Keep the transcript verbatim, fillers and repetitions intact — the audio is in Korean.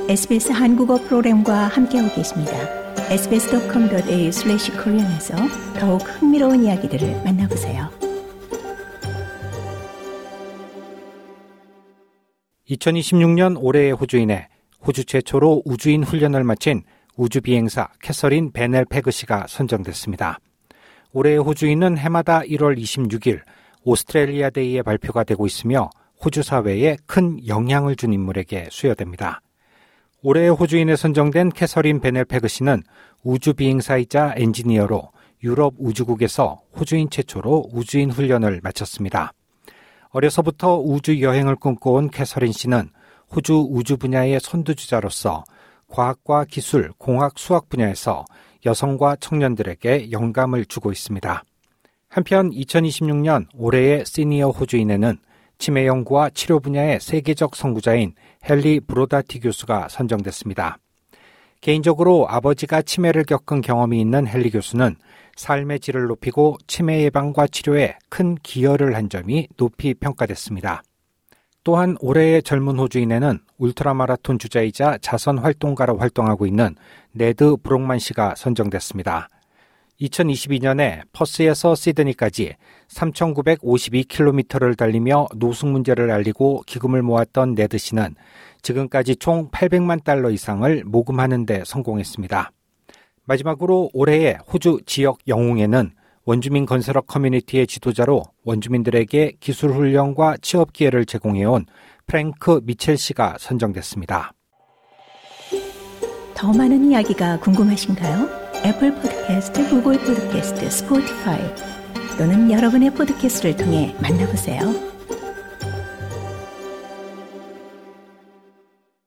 에스비에스 한국어 프로그램과 함께하고 계십니다. 에스비에스 닷컴 닷 에이유 슬래시 코리안에서 더욱 흥미로운 이야기들을 만나보세요. 이천이십육 년 올해의 호주인에 호주 최초로 우주인 훈련을 마친 우주비행사 캐서린 베넬 페그시가 선정됐습니다. 올해의 호주인은 해마다 일월 이십육일 오스트레일리아 데이에 발표가 되고 있으며 호주 사회에 큰 영향을 준 인물에게 수여됩니다. 올해의 호주인에 선정된 캐서린 베넬 페그시는 우주비행사이자 엔지니어로 유럽 우주국에서 호주인 최초로 우주인 훈련을 마쳤습니다. 어려서부터 우주 여행을 꿈꿔온 캐서린 씨는 호주 우주 분야의 선두주자로서 과학과 기술, 공학, 수학 분야에서 여성과 청년들에게 영감을 주고 있습니다. 한편 이천이십육 년 올해의 시니어 호주인에는 치매 연구와 치료 분야의 세계적 선구자인 헨리 브로다티 교수가 선정됐습니다. 개인적으로 아버지가 치매를 겪은 경험이 있는 헨리 교수는 삶의 질을 높이고 치매 예방과 치료에 큰 기여를 한 점이 높이 평가됐습니다. 또한 올해의 젊은 호주인에는 울트라마라톤 주자이자 자선 활동가로 활동하고 있는 네드 브록만 씨가 선정됐습니다. 이천이십이 년에 퍼스에서 시드니까지 삼천구백오십이 킬로미터를 달리며 노숙 문제를 알리고 기금을 모았던 네드 씨는 지금까지 총 팔백만 달러 이상을 모금하는 데 성공했습니다. 마지막으로 올해의 호주 지역 영웅에는 원주민 건설업 커뮤니티의 지도자로 원주민들에게 기술 훈련과 취업 기회를 제공해온 프랭크 미첼 씨가 선정됐습니다. 더 많은 이야기가 궁금하신가요? 애플 팟캐스트, 구글 팟캐스트, 스포티파이 또는 여러분의 팟캐스트를 통해 만나보세요.